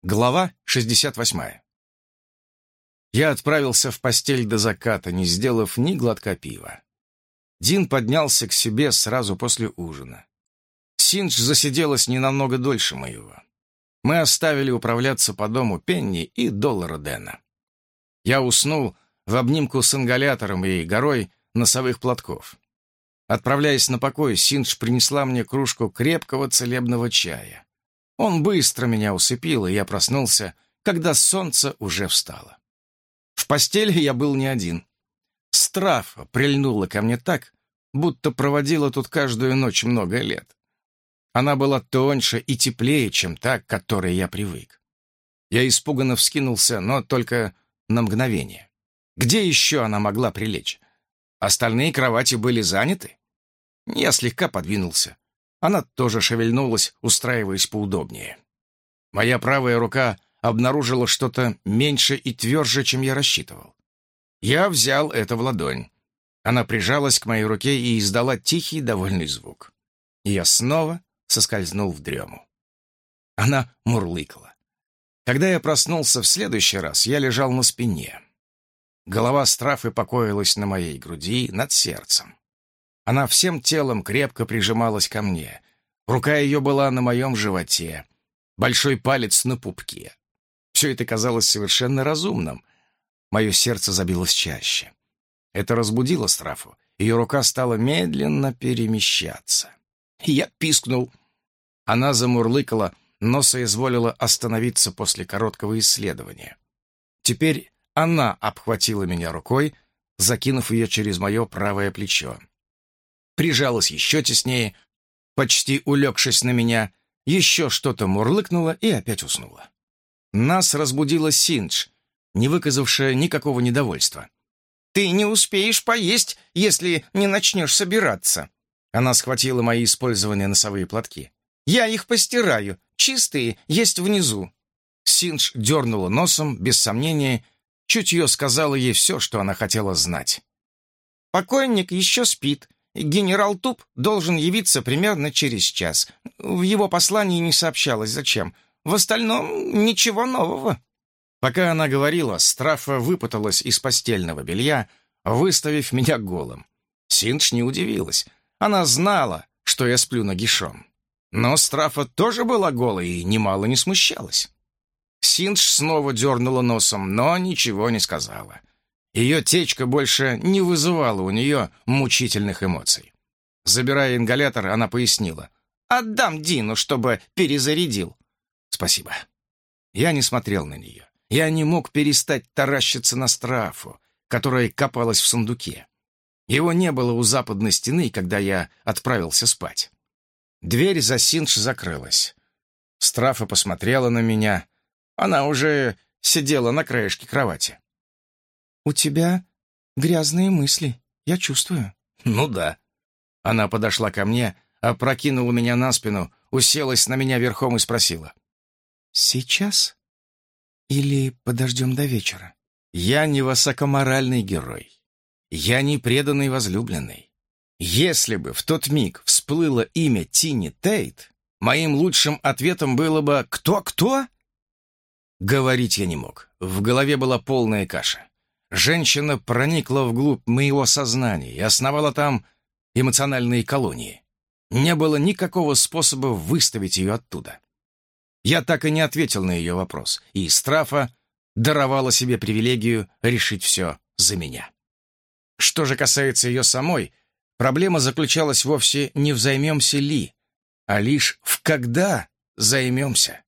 Глава 68. Я отправился в постель до заката, не сделав ни глотка пива. Дин поднялся к себе сразу после ужина. Синдж засиделась не намного дольше моего. Мы оставили управляться по дому Пенни и доллара Дэна. Я уснул в обнимку с ингалятором и горой носовых платков. Отправляясь на покой, Синдж принесла мне кружку крепкого целебного чая. Он быстро меня усыпил, и я проснулся, когда солнце уже встало. В постели я был не один. Страфа прильнула ко мне так, будто проводила тут каждую ночь много лет. Она была тоньше и теплее, чем та, к которой я привык. Я испуганно вскинулся, но только на мгновение. Где еще она могла прилечь? Остальные кровати были заняты? Я слегка подвинулся. Она тоже шевельнулась, устраиваясь поудобнее. Моя правая рука обнаружила что-то меньше и тверже, чем я рассчитывал. Я взял это в ладонь. Она прижалась к моей руке и издала тихий, довольный звук. И я снова соскользнул в дрему. Она мурлыкала. Когда я проснулся в следующий раз, я лежал на спине. Голова Страфы покоилась на моей груди над сердцем. Она всем телом крепко прижималась ко мне. Рука ее была на моем животе, большой палец на пупке. Все это казалось совершенно разумным. Мое сердце забилось чаще. Это разбудило Страфу. Ее рука стала медленно перемещаться. Я пискнул. Она замурлыкала, но соизволила остановиться после короткого исследования. Теперь она обхватила меня рукой, закинув ее через мое правое плечо. Прижалась еще теснее, почти улегшись на меня, еще что-то мурлыкнула и опять уснула. Нас разбудила Синдж, не выказавшая никакого недовольства. «Ты не успеешь поесть, если не начнешь собираться». Она схватила мои использованные носовые платки. «Я их постираю. Чистые есть внизу». Синдж дернула носом, без сомнения. Чутье сказала ей все, что она хотела знать. «Покойник еще спит. Генерал Туп должен явиться примерно через час. В его послании не сообщалось, зачем. В остальном ничего нового». Пока она говорила, Страфа выпуталась из постельного белья, выставив меня голым. Синдж не удивилась. Она знала, что я сплю нагишом. Но Страфа тоже была голой и немало не смущалась. Синдж снова дернула носом, но ничего не сказала. Ее течка больше не вызывала у нее мучительных эмоций. Забирая ингалятор, она пояснила. «Отдам Дину, чтобы перезарядил». «Спасибо». Я не смотрел на нее. Я не мог перестать таращиться на Страфу, которая копалась в сундуке. Его не было у западной стены, когда я отправился спать. Дверь за Синдж закрылась. Страфа посмотрела на меня. Она уже сидела на краешке кровати. «У тебя грязные мысли, я чувствую». «Ну да». Она подошла ко мне, опрокинула меня на спину, уселась на меня верхом и спросила. «Сейчас? Или подождем до вечера?» «Я не высокоморальный герой. Я не преданный возлюбленный. Если бы в тот миг всплыло имя Тини Тейт, моим лучшим ответом было бы «Кто-кто?». Говорить я не мог. В голове была полная каша. Женщина проникла вглубь моего сознания и основала там эмоциональные колонии. Не было никакого способа выставить ее оттуда. Я так и не ответил на ее вопрос, и Страфа даровала себе привилегию решить все за меня. Что же касается ее самой, проблема заключалась вовсе не в «займемся ли», а лишь в «когда займемся».